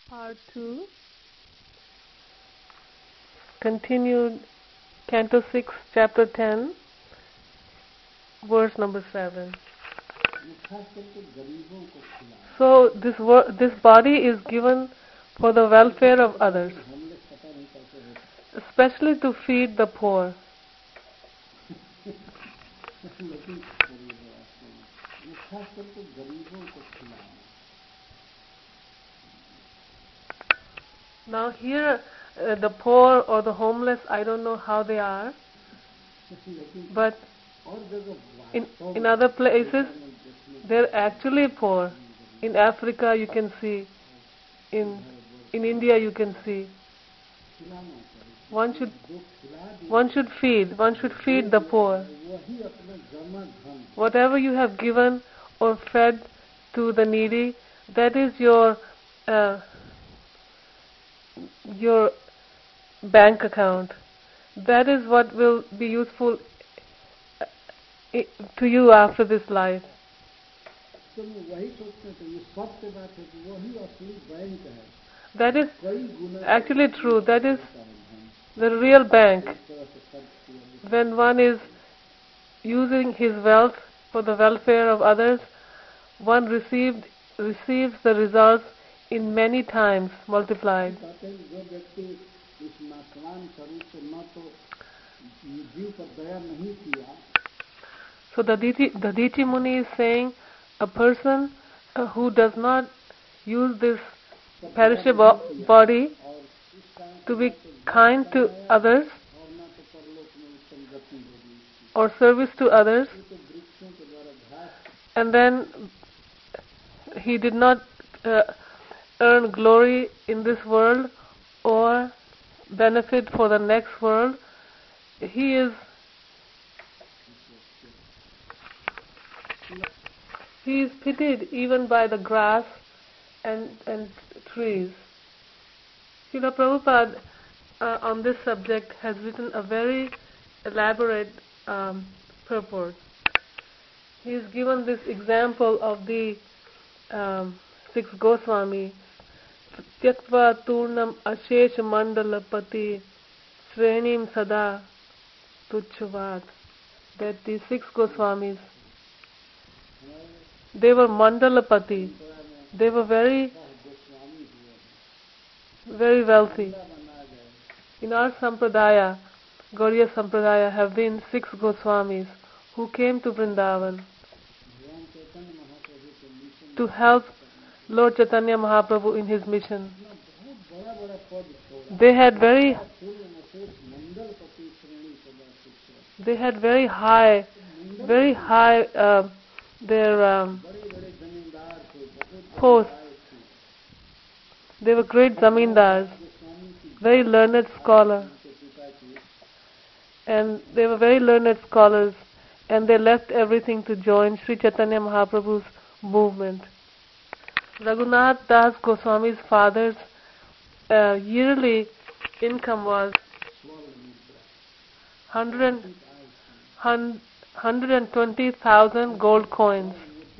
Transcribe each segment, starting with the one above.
Part 2, continued Canto 6, Chapter 10, verse number 7. So this body is given for the welfare of others, especially to feed the poor. Now here, the poor or the homeless, I don't know how they are, but in other places, they're actually poor. In Africa, you can see. In India, you can see. One should feed the poor. Whatever you have given or fed to the needy, that is your bank account. That is what will be useful to you after this life. That is actually true. That is the real bank. When one is using his wealth for the welfare of others, one receives the results in many times multiplied. So the Diti Muni is saying a person who does not use this perishable body to be kind to others or service to others, and then he did not earn glory in this world or benefit for the next world, he is pitied even by the grass and trees. Srila Prabhupada on this subject has written a very elaborate purport. He has given this example of the 6 Goswami, Tyaktva Turnam Ashesh Mandalapati Srenim Sada Tuchvat. That the 6 Goswamis, they were Mandalapati. They were very, very wealthy. In our Sampradaya, Gauriya Sampradaya, have been 6 Goswamis who came to Vrindavan to help Lord Chaitanya Mahaprabhu in his mission. They had very high their posts. They were great zamindars, very learned scholar, and they were very learned scholars, and they left everything to join Sri Chaitanya Mahaprabhu's movement. Raghunath Das Goswami's father's yearly income was 120,000 gold coins.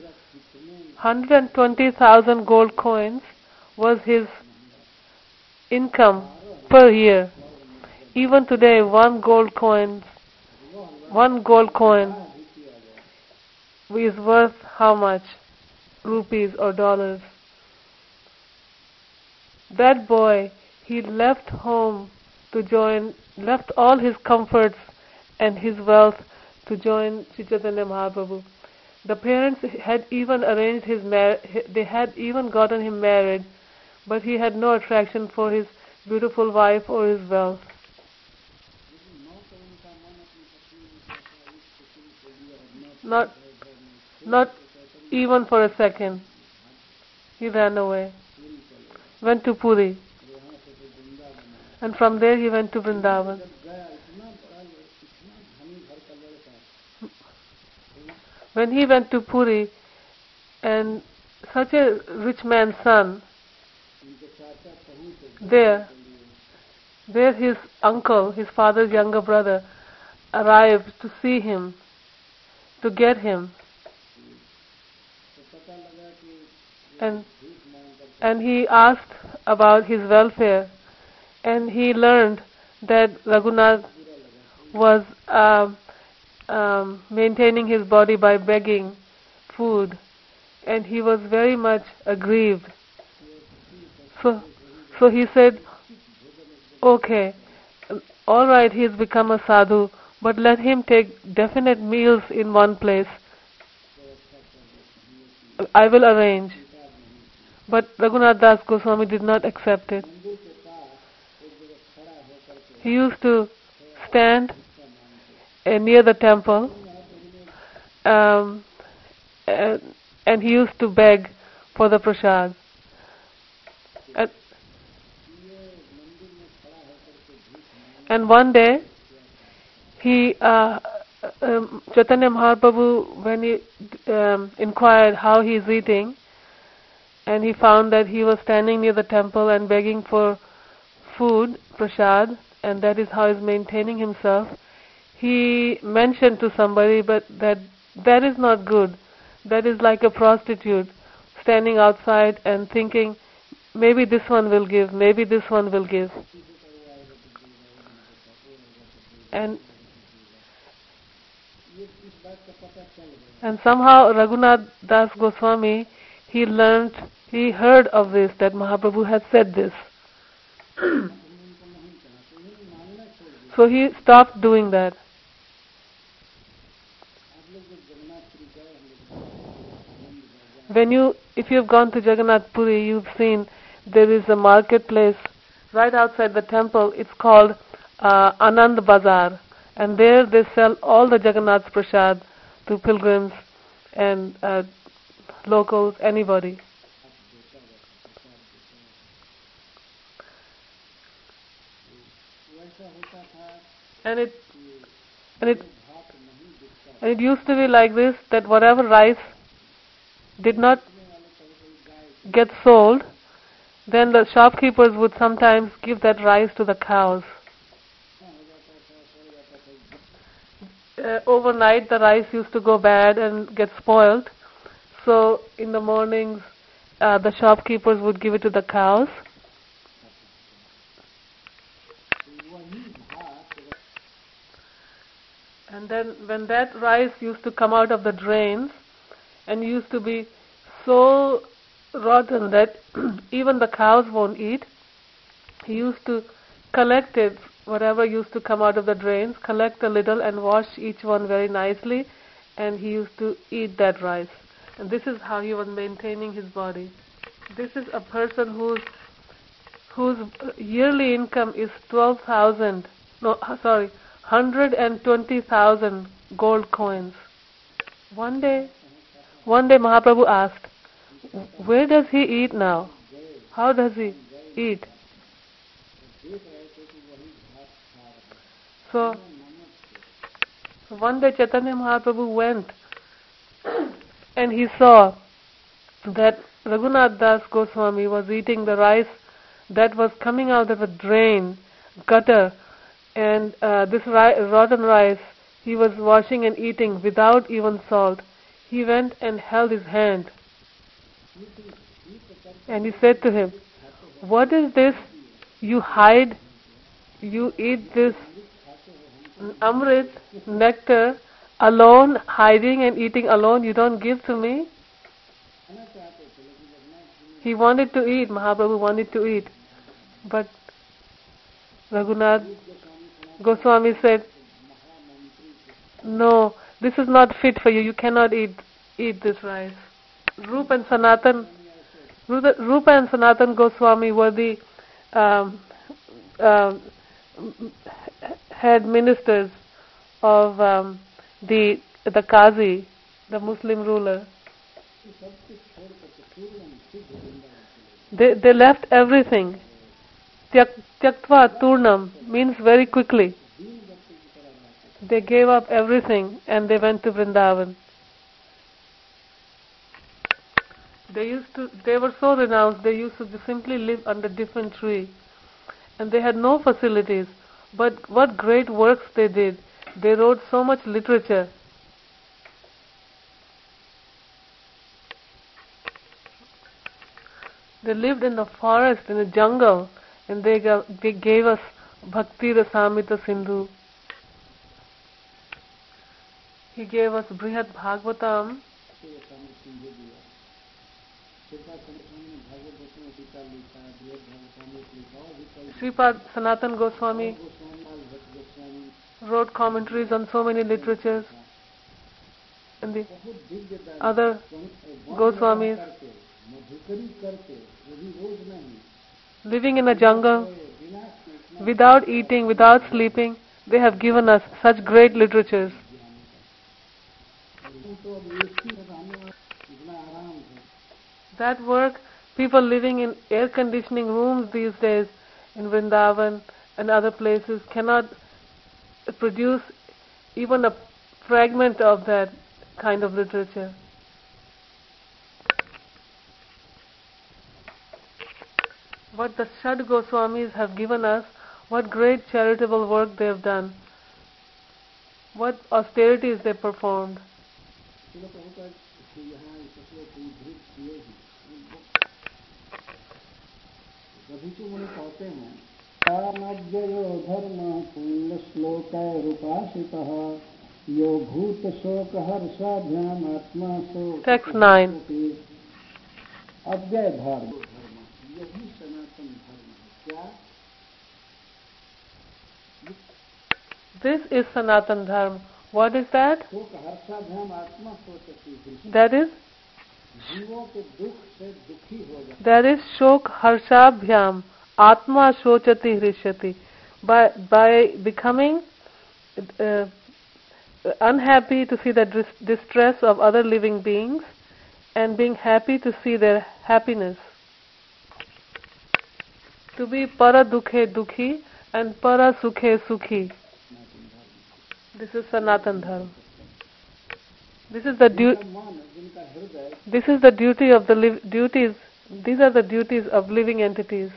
120,000 gold coins was his income per year. Even today, one gold coin is worth how much? Rupees or dollars. That boy, he left home to left all his comforts and his wealth to join Sri Chaitanya Mahaprabhu. The parents had even arranged they had even gotten him married, but he had no attraction for his beautiful wife or his wealth. Not even for a second. He ran away. Went to Puri. And from there he went to Vrindavan. When he went to Puri, and such a rich man's son, there his uncle, his father's younger brother, arrived to see him, to get him. And he asked about his welfare, and he learned that Raghunath was maintaining his body by begging food, and he was very much aggrieved. So, so he said, okay, all right, he's become a sadhu, but let him take definite meals in one place. I will arrange. But Raghunath Das Goswami did not accept it. He used to stand near the temple, um, and, and he used to beg for the prasad. And, and one day, Chaitanya Mahaprabhu, when he inquired how he is eating, and he found that he was standing near the temple and begging for food, prasad, and that is how he's maintaining himself. He mentioned to somebody, but that is not good. That is like a prostitute standing outside and thinking, maybe this one will give, maybe this one will give. And somehow Raghunath Das Goswami, he heard of this, that Mahaprabhu had said this. So he stopped doing that. If you've gone to Jagannath Puri, you've seen there is a marketplace right outside the temple. It's called Anand Bazar, and there they sell all the Jagannath's prasad to pilgrims and locals, anybody. And it used to be like this, that whatever rice did not get sold, then the shopkeepers would sometimes give that rice to the cows. Overnight the rice used to go bad and get spoiled, so in the mornings the shopkeepers would give it to the cows. And then when that rice used to come out of the drains and used to be so rotten that even the cows won't eat, he used to collect it, whatever used to come out of the drains, collect a little and wash each one very nicely, and he used to eat that rice. And this is how he was maintaining his body. This is a person whose yearly income is 120,000 gold coins. One day Mahaprabhu asked, where does he eat now? How does he eat? So one day Chaitanya Mahaprabhu went and he saw that Raghunath Das Goswami was eating the rice that was coming out of a drain, gutter, and this rotten rice he was washing and eating without even salt. He went and held his hand and he said to him, what is this you hide? You eat this amrit, nectar, alone, hiding and eating alone, you don't give to me? He wanted to eat, Mahaprabhu wanted to eat, but Raghunath Goswami said, no, this is not fit for you, you cannot eat this rice. Rupa and Sanatan Goswami were the head ministers of the Qazi, the Muslim ruler. They left everything. Tyaktva Turnam means very quickly. They gave up everything and they went to Vrindavan. They were so renounced, they used to simply live under different tree. And they had no facilities. But what great works they did. They wrote so much literature. They lived in the forest, in the jungle, and they gave us Bhakti Rasamrita Sindhu. He gave us Brihad Bhagavatam. Sripad Sanatan Goswami wrote commentaries on so many literatures, and the other Goswamis, living in a jungle, without eating, without sleeping, they have given us such great literatures. That work, people living in air conditioning rooms these days in Vrindavan and other places cannot produce even a fragment of that kind of literature. What the Shad Goswamis have given us, what great charitable work they have done, what austerities they performed. Text 9. This is Sanatan Dharma. What is that? That is Shok Harshabhyam Atma Shochati Hrishati. By becoming unhappy to see the distress of other living beings and being happy to see their happiness. To be para dukhe dukhi and para sukhe sukhi. This is Sanatan Dharma. This is the duty of the duties. These are the duties of living entities.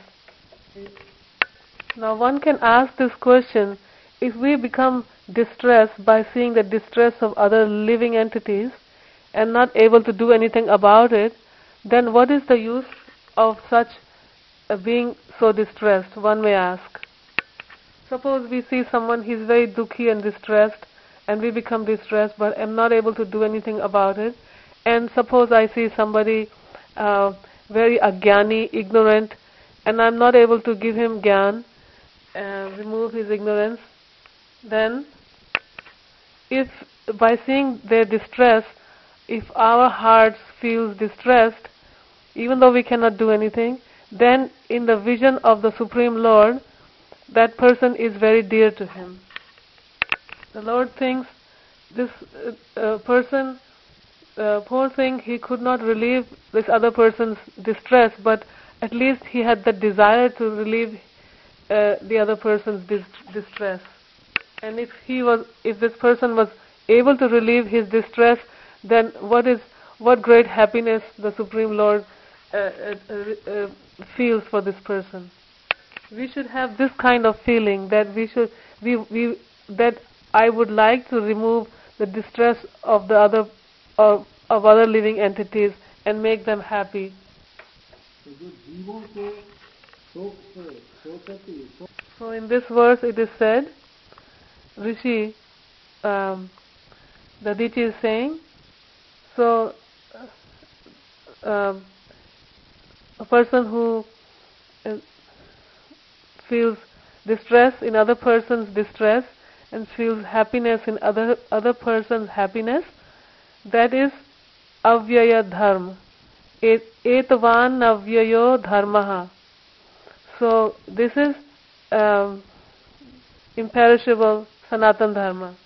Now one can ask this question: if we become distressed by seeing the distress of other living entities and not able to do anything about it, then what is the use of such being so distressed? One may ask. Suppose we see someone, he's very dukhi and distressed, and we become distressed, but am not able to do anything about it. And suppose I see somebody very agyani, ignorant, and I'm not able to give him gyan, remove his ignorance. Then, if by seeing their distress, if our hearts feels distressed, even though we cannot do anything, then in the vision of the Supreme Lord, that person is very dear to him. The Lord thinks this person, poor thing, he could not relieve this other person's distress, but at least he had the desire to relieve the other person's distress. And if this person was able to relieve his distress, then what great happiness the Supreme Lord feels for this person. We should have this kind of feeling that that I would like to remove the distress of the other of other living entities and make them happy. So in this verse it is said, Rishi, the Dichi is saying, so a person who feels distress in other person's distress and feels happiness in other person's happiness, that is avyaya dharma. Etavan avyayo dharmaha. So this is imperishable Sanatan Dharma.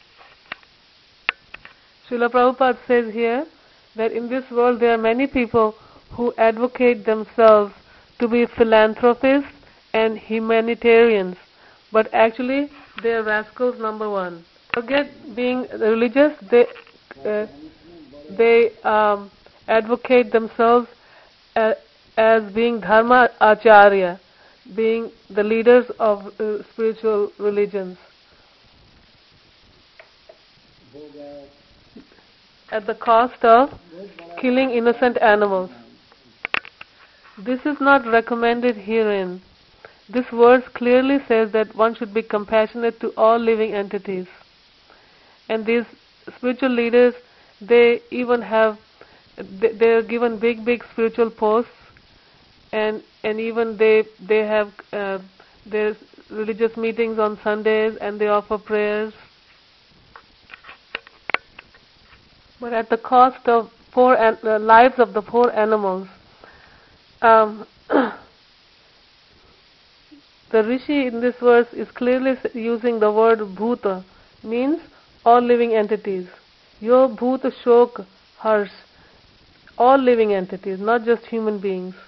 Srila Prabhupada says here that in this world there are many people who advocate themselves to be philanthropists and humanitarians, but actually they are rascals number one. Forget being religious, they advocate themselves as being dharma acharya, being the leaders of spiritual religions, at the cost of killing innocent animals. This is not recommended herein. This verse clearly says that one should be compassionate to all living entities. And these spiritual leaders, they even have, they are given big spiritual posts, and even they have their religious meetings on Sundays, and they offer prayers. But at the cost of lives of the poor animals. The Rishi in this verse is clearly using the word bhuta, means all living entities. Yo bhuta shok harsh, all living entities, not just human beings.